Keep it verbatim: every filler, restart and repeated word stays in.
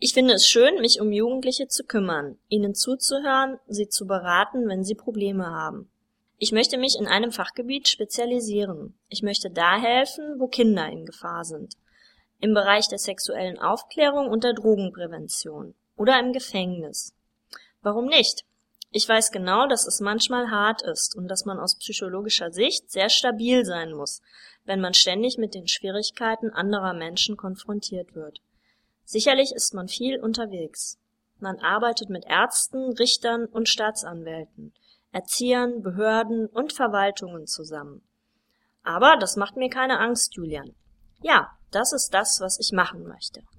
Ich finde es schön, mich um Jugendliche zu kümmern, ihnen zuzuhören, sie zu beraten, wenn sie Probleme haben. Ich möchte mich in einem Fachgebiet spezialisieren. Ich möchte da helfen, wo Kinder in Gefahr sind. Im Bereich der sexuellen Aufklärung und der Drogenprävention. Oder im Gefängnis. Warum nicht? Ich weiß genau, dass es manchmal hart ist und dass man aus psychologischer Sicht sehr stabil sein muss, wenn man ständig mit den Schwierigkeiten anderer Menschen konfrontiert wird. Sicherlich ist man viel unterwegs. Man arbeitet mit Ärzten, Richtern und Staatsanwälten, Erziehern, Behörden und Verwaltungen zusammen. Aber das macht mir keine Angst, Julian. Ja, das ist das, was ich machen möchte.